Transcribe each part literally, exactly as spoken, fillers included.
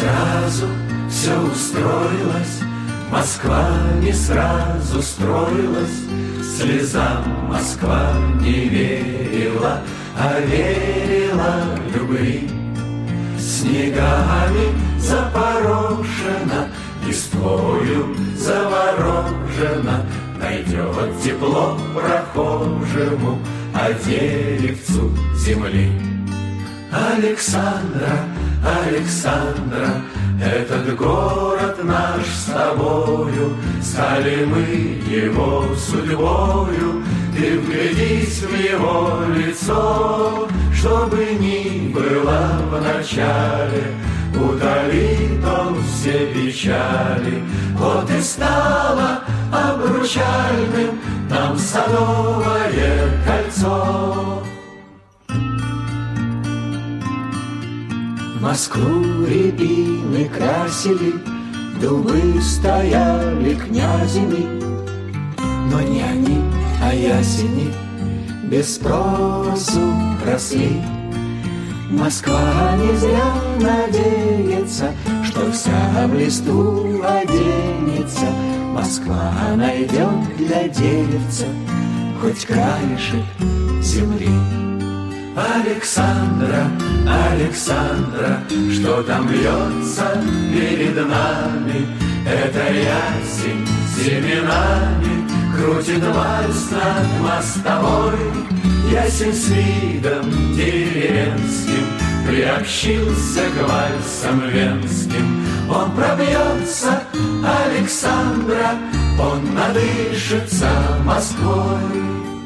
сразу все устроилось, Москва не сразу строилась, слезам Москва не верила, а верила любви. Снегами запорошена, листвою заворожена, найдет тепло прохожему, а деревцу земли. Александра, Александра, этот город наш с тобою, стали мы его судьбою. Ты вглядись в его лицо, чтобы ни было в начале, удалит он все печали. Вот и стало обручальным нам Садовое кольцо. Москву рябины красили, дубы стояли князями, но не они, а ясени без спросу росли. Москва не зря надеется, что вся в листву оденется. Москва найдет для деревца хоть краешек земли. Александра, Александра, что там льется перед нами? Это ясень семенами крутит вальс над мостовой. Ясень с видом деревенским приобщился к вальсам венским. Он пробьется, Александра, он надышится Москвой.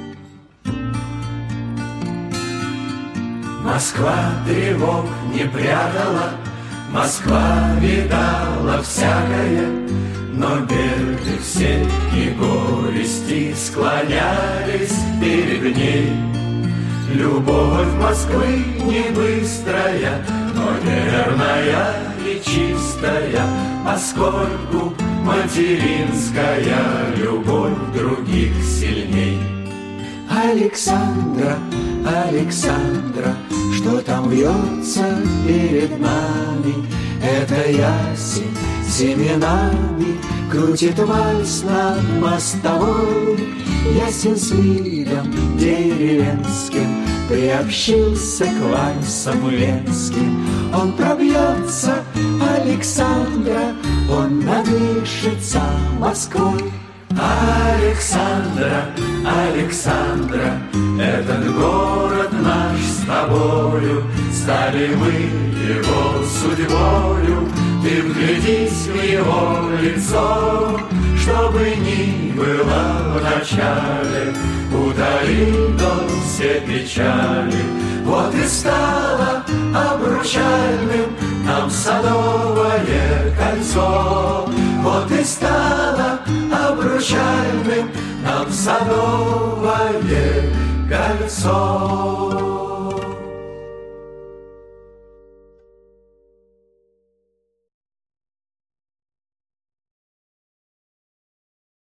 Москва тревог не прятала, Москва видала всякое, но беды все и горести склонялись перед ней. Любовь Москвы не быстрая, но верная и чистая, поскольку материнская любовь других сильней. Александра, Александра, что там вьется перед нами? Это ясень семенами крутит вальс над мостовой. Ясень с видом деревенским приобщился к вальсам венским. Он пробьется, Александра, он надышится Москвой. Александра, Александра, этот город наш с тобою, стали мы его судьбою. Ты вглядись в его лицо, чтобы ни было в начале, удалит он все печали. Вот и стало обручальным нам Садовое кольцо. Вот и стало обручальным нам Садовое кольцо.